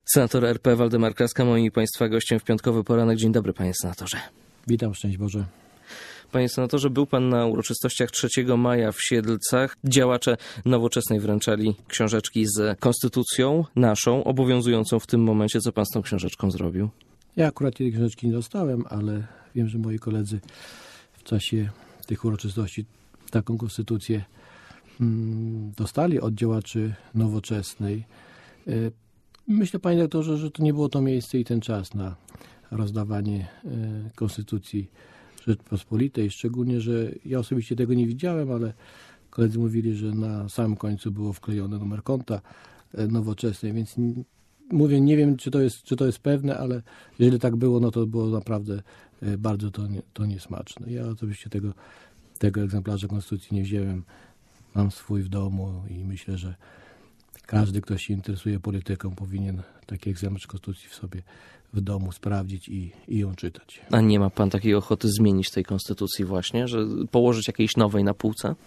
Senator RP Waldemar Kraska, moim i Państwa gościem w piątkowy poranek. Dzień dobry, panie senatorze. Witam, szczęść Boże. Panie senatorze, był pan na uroczystościach 3 maja w Siedlcach. Działacze Nowoczesnej wręczali książeczki z konstytucją naszą, obowiązującą w tym momencie. Co pan z tą książeczką zrobił? Ja akurat tej książeczki nie dostałem, ale wiem, że moi koledzy w czasie tych uroczystości taką konstytucję dostali od działaczy Nowoczesnej. Myślę, panie doktorze, że to nie było to miejsce i ten czas na rozdawanie konstytucji Rzeczpospolitej. Szczególnie, że ja osobiście tego nie widziałem, ale koledzy mówili, że na samym końcu było wklejony numer konta Nowoczesnej, więc mówię, nie wiem, czy to jest pewne, ale jeżeli tak było, no to było naprawdę bardzo to niesmaczne. Ja oczywiście tego egzemplarza konstytucji nie wziąłem. Mam swój w domu i myślę, że każdy, kto się interesuje polityką, powinien taki egzemplarz konstytucji w sobie w domu sprawdzić i ją czytać. A nie ma pan takiej ochoty zmienić tej konstytucji właśnie, że położyć jakiejś nowej na półce?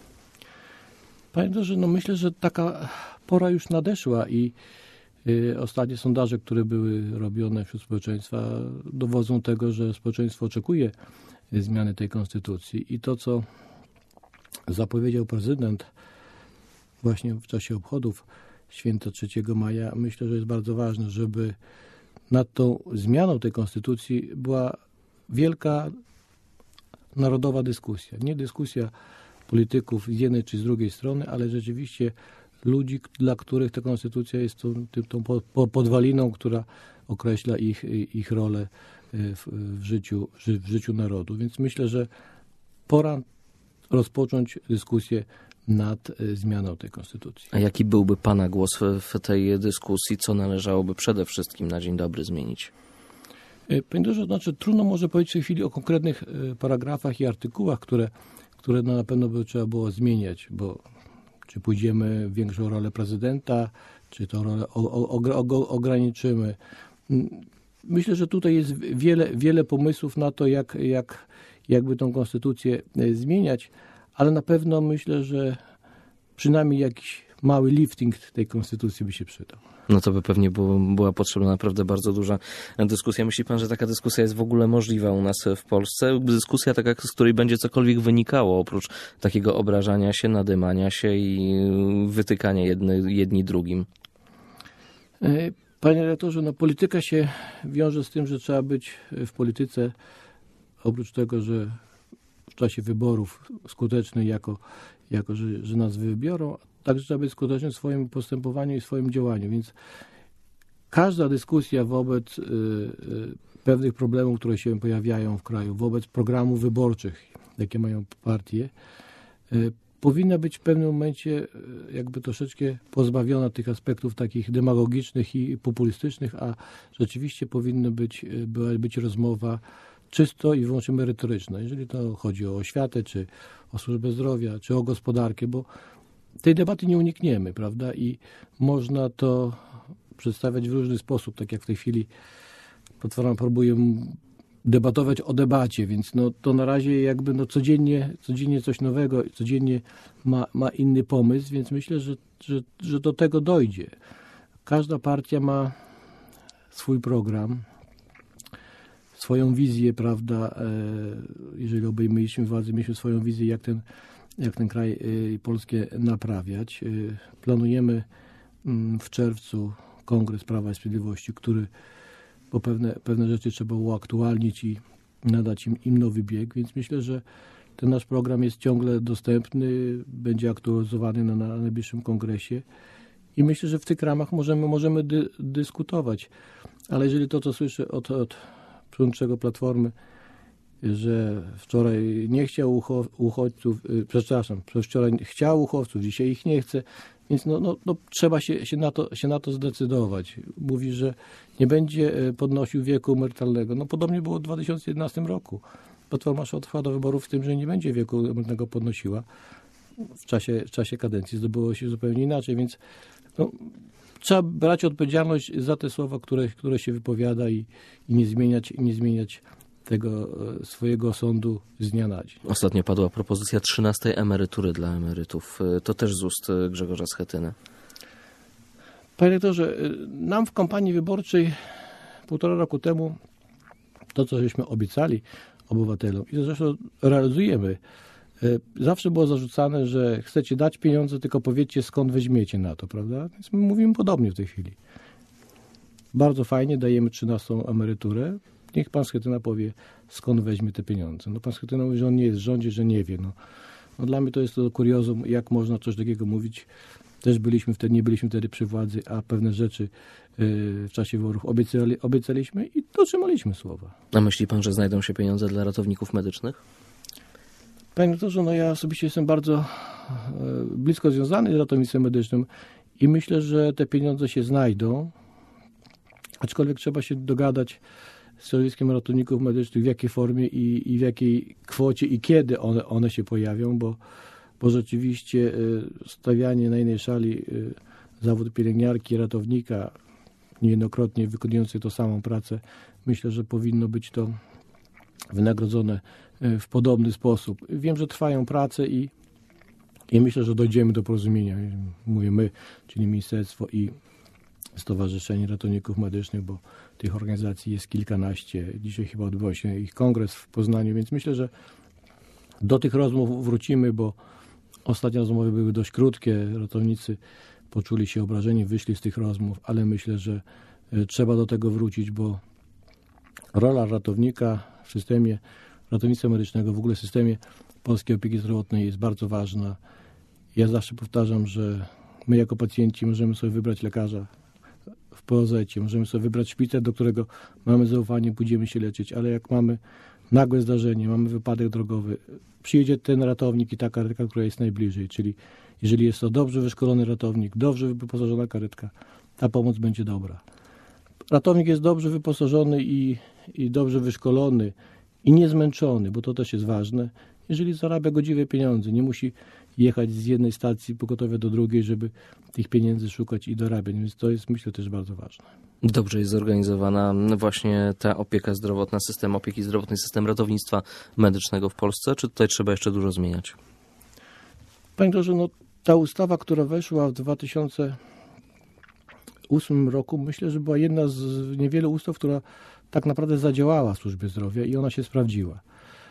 Panie doktorze, no myślę, że taka pora już nadeszła i ostatnie sondaże, które były robione wśród społeczeństwa, dowodzą tego, że społeczeństwo oczekuje zmiany tej konstytucji i to, co zapowiedział prezydent właśnie w czasie obchodów święta 3 maja, myślę, że jest bardzo ważne, żeby nad tą zmianą tej konstytucji była wielka narodowa dyskusja. Nie dyskusja polityków z jednej czy z drugiej strony, ale rzeczywiście ludzi, dla których ta konstytucja jest tą podwaliną, która określa ich rolę w życiu narodu. Więc myślę, że pora rozpocząć dyskusję nad zmianą tej konstytucji. A jaki byłby pana głos w tej dyskusji? Co należałoby przede wszystkim na dzień dobry zmienić? Panie doktorze, znaczy trudno może powiedzieć w tej chwili o konkretnych paragrafach i artykułach, które na pewno by trzeba było zmieniać, bo czy pójdziemy w większą rolę prezydenta, czy tę rolę ograniczymy. Myślę, że tutaj jest wiele pomysłów na to, jakby tą konstytucję zmieniać, ale na pewno myślę, że przynajmniej jakiś mały lifting tej konstytucji by się przydał. No to by pewnie była potrzebna naprawdę bardzo duża dyskusja. Myśli pan, że taka dyskusja jest w ogóle możliwa u nas w Polsce? Dyskusja taka, z której będzie cokolwiek wynikało, oprócz takiego obrażania się, nadymania się i wytykania jedni drugim? Panie redaktorze, no polityka się wiąże z tym, że trzeba być w polityce, oprócz tego, że w czasie wyborów skuteczny że nas wybiorą, także trzeba być skutecznym w swoim postępowaniu i swoim działaniu. Więc każda dyskusja wobec pewnych problemów, które się pojawiają w kraju, wobec programów wyborczych, jakie mają partie, powinna być w pewnym momencie jakby troszeczkę pozbawiona tych aspektów takich demagogicznych i populistycznych, a rzeczywiście powinna być rozmowa czysto i wyłącznie merytoryczna. Jeżeli to chodzi o oświatę, czy o służbę zdrowia, czy o gospodarkę, bo tej debaty nie unikniemy, prawda? I można to przedstawiać w różny sposób, tak jak w tej chwili Platforma próbuje debatować o debacie, więc no, to na razie jakby codziennie coś nowego, codziennie ma inny pomysł, więc myślę, że do tego dojdzie. Każda partia ma swój program, swoją wizję, prawda? Jeżeli obejmowaliśmy władzę, mieliśmy swoją wizję, jak ten kraj Polskę naprawiać. Planujemy w czerwcu Kongres Prawa i Sprawiedliwości, bo pewne rzeczy trzeba uaktualnić i nadać im nowy bieg, więc myślę, że ten nasz program jest ciągle dostępny, będzie aktualizowany na najbliższym kongresie i myślę, że w tych ramach możemy dyskutować. Ale jeżeli to, co słyszę od przewodniczącego Platformy, że wczoraj nie chciał uchodźców, wczoraj chciał uchodźców, dzisiaj ich nie chce, więc no trzeba się na to zdecydować. Mówi, że nie będzie podnosił wieku emerytalnego. No podobnie było w 2011 roku. Platforma trwała do wyborów w tym, że nie będzie wieku emerytalnego podnosiła. W czasie kadencji zdobyło się zupełnie inaczej, więc trzeba brać odpowiedzialność za te słowa, które się wypowiada i nie zmieniać tego swojego osądu z dnia na dzień. Ostatnio padła propozycja 13. emerytury dla emerytów. To też z ust Grzegorza Schetyny. Panie rektorze, nam w kampanii wyborczej 1,5 roku temu to, co żeśmy obiecali obywatelom i zresztą realizujemy, zawsze było zarzucane, że chcecie dać pieniądze, tylko powiedzcie, skąd weźmiecie na to, prawda? Więc my mówimy podobnie w tej chwili. Bardzo fajnie, dajemy 13. emeryturę. Niech pan Schetyna powie, skąd weźmie te pieniądze. No pan Schetyna mówi, że on nie jest w rządzie, że nie wie. No dla mnie to jest to kuriozum, jak można coś takiego mówić. Też nie byliśmy wtedy przy władzy, a pewne rzeczy w czasie wyborów obiecaliśmy i dotrzymaliśmy słowa. A myśli pan, że znajdą się pieniądze dla ratowników medycznych? Panie doktorze, no ja osobiście jestem bardzo blisko związany z ratownictwem medycznym i myślę, że te pieniądze się znajdą, aczkolwiek trzeba się dogadać z środowiskiem ratowników medycznych, w jakiej formie i w jakiej kwocie i kiedy one się pojawią, bo rzeczywiście stawianie na jednej szali zawód pielęgniarki, ratownika, niejednokrotnie wykonujący tą samą pracę, myślę, że powinno być to wynagrodzone w podobny sposób. Wiem, że trwają prace i myślę, że dojdziemy do porozumienia. Mówię my, czyli ministerstwo i Stowarzyszenie Ratowników Medycznych, bo tych organizacji jest kilkanaście. Dzisiaj chyba odbywał się ich kongres w Poznaniu, więc myślę, że do tych rozmów wrócimy, bo ostatnie rozmowy były dość krótkie. Ratownicy poczuli się obrażeni, wyszli z tych rozmów, ale myślę, że trzeba do tego wrócić, bo rola ratownika w systemie ratownictwa medycznego, w ogóle w systemie polskiej opieki zdrowotnej jest bardzo ważna. Ja zawsze powtarzam, że my jako pacjenci możemy sobie wybrać lekarza w POZ-cie, możemy sobie wybrać szpital, do którego mamy zaufanie, pójdziemy się leczyć, ale jak mamy nagłe zdarzenie, mamy wypadek drogowy, przyjedzie ten ratownik i ta karetka, która jest najbliżej, czyli jeżeli jest to dobrze wyszkolony ratownik, dobrze wyposażona karetka, ta pomoc będzie dobra. Ratownik jest dobrze wyposażony i dobrze wyszkolony i niezmęczony, bo to też jest ważne, jeżeli zarabia godziwe pieniądze, nie musi jechać z jednej stacji pogotowia do drugiej, żeby tych pieniędzy szukać i dorabiać, więc to jest, myślę, też bardzo ważne. Dobrze jest zorganizowana właśnie ta opieka zdrowotna, system opieki zdrowotnej, system ratownictwa medycznego w Polsce, czy tutaj trzeba jeszcze dużo zmieniać? Panie doktorze, no ta ustawa, która weszła w 2008 roku, myślę, że była jedna z niewielu ustaw, która tak naprawdę zadziałała w służbie zdrowia i ona się sprawdziła.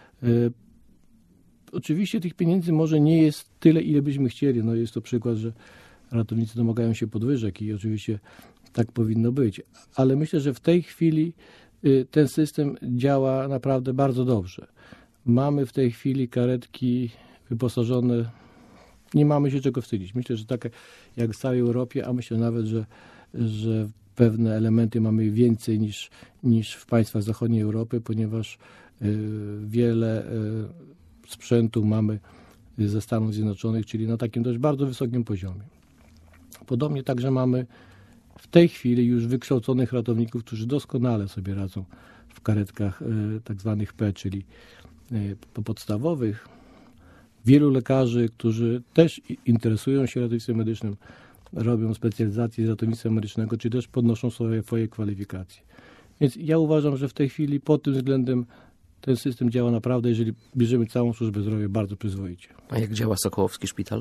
Oczywiście tych pieniędzy może nie jest tyle, ile byśmy chcieli. No jest to przykład, że ratownicy domagają się podwyżek i oczywiście tak powinno być. Ale myślę, że w tej chwili ten system działa naprawdę bardzo dobrze. Mamy w tej chwili karetki wyposażone, nie mamy się czego wstydzić. Myślę, że tak jak w całej Europie, a myślę nawet, że pewne elementy mamy więcej niż w państwach zachodniej Europy, ponieważ wiele sprzętu mamy ze Stanów Zjednoczonych, czyli na takim dość bardzo wysokim poziomie. Podobnie także mamy w tej chwili już wykształconych ratowników, którzy doskonale sobie radzą w karetkach tak zwanych P, czyli podstawowych. Wielu lekarzy, którzy też interesują się ratownictwem medycznym, robią specjalizację z ratownictwa medycznego, czy też podnoszą swoje kwalifikacje. Więc ja uważam, że w tej chwili pod tym względem ten system działa naprawdę, jeżeli bierzemy całą służbę zdrowia, bardzo przyzwoicie. A jak działa Sokołowski Szpital?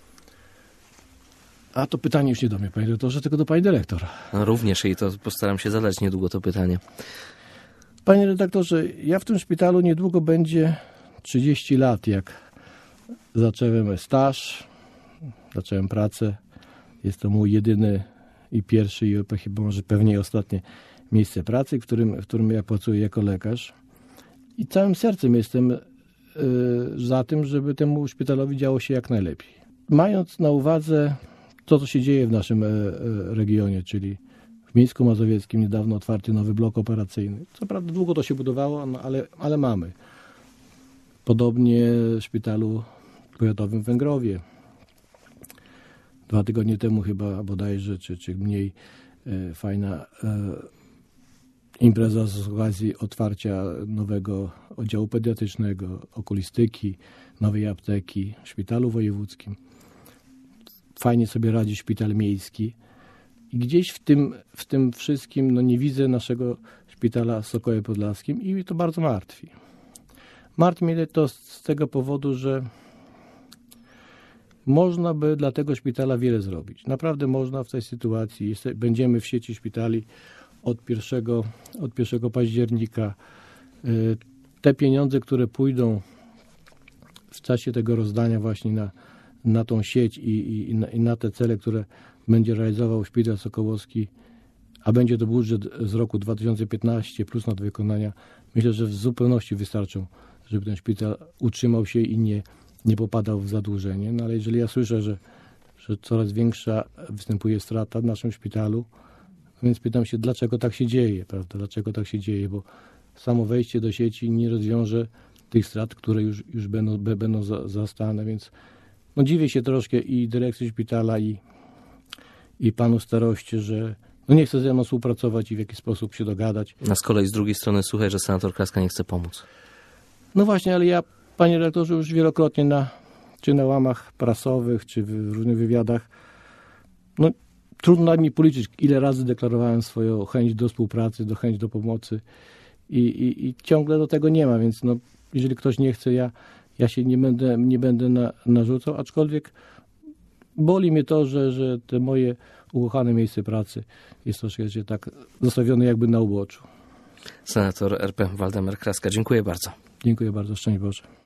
A to pytanie już nie do mnie, panie doktorze, tylko do pani dyrektor. No, również i to postaram się zadać niedługo to pytanie. Panie redaktorze, ja w tym szpitalu niedługo będzie 30 lat, jak zacząłem staż, zacząłem pracę. Jest to mój jedyny i pierwszy i chyba może pewnie ostatnie miejsce pracy, w którym ja pracuję jako lekarz. I całym sercem jestem za tym, żeby temu szpitalowi działo się jak najlepiej. Mając na uwadze to, co się dzieje w naszym regionie, czyli w Mińsku Mazowieckim niedawno otwarty nowy blok operacyjny. Co prawda długo to się budowało, no ale mamy. Podobnie w szpitalu powiatowym w Węgrowie. 2 tygodnie temu chyba bodajże, czy mniej, fajna impreza z okazji otwarcia nowego oddziału pediatrycznego, okulistyki, nowej apteki w szpitalu wojewódzkim. Fajnie sobie radzi szpital miejski. I gdzieś w tym wszystkim no nie widzę naszego szpitala w Sokoły Podlaskim i mnie to bardzo martwi. Martwi mnie to z tego powodu, że można by dla tego szpitala wiele zrobić. Naprawdę można w tej sytuacji. Będziemy w sieci szpitali od 1 października. Te pieniądze, które pójdą w czasie tego rozdania właśnie na tą sieć i na te cele, które będzie realizował Szpital Sokołowski, a będzie to budżet z roku 2015 plus nadwykonania, myślę, że w zupełności wystarczą, żeby ten szpital utrzymał się i nie popadał w zadłużenie. No ale jeżeli ja słyszę, że coraz większa występuje strata w naszym szpitalu, więc pytam się, dlaczego tak się dzieje, prawda? Dlaczego tak się dzieje, bo samo wejście do sieci nie rozwiąże tych strat, które już będą zastane, więc no dziwię się troszkę i dyrekcji szpitala i panu staroście, że no nie chce ze mną współpracować i w jakiś sposób się dogadać. A z kolei z drugiej strony słuchaj, że senator Kraska nie chce pomóc. No właśnie, ale ja, panie redaktorze, już wielokrotnie czy na łamach prasowych, czy w różnych wywiadach, no trudno mi policzyć, ile razy deklarowałem swoją chęć do współpracy, chęć do pomocy i ciągle do tego nie ma, więc no, jeżeli ktoś nie chce, ja się nie będę narzucał, aczkolwiek boli mnie to, że te moje ukochane miejsce pracy jest troszkę tak zostawione jakby na uboczu. Senator RP Waldemar Kraska, dziękuję bardzo. Dziękuję bardzo, szczęść Boże.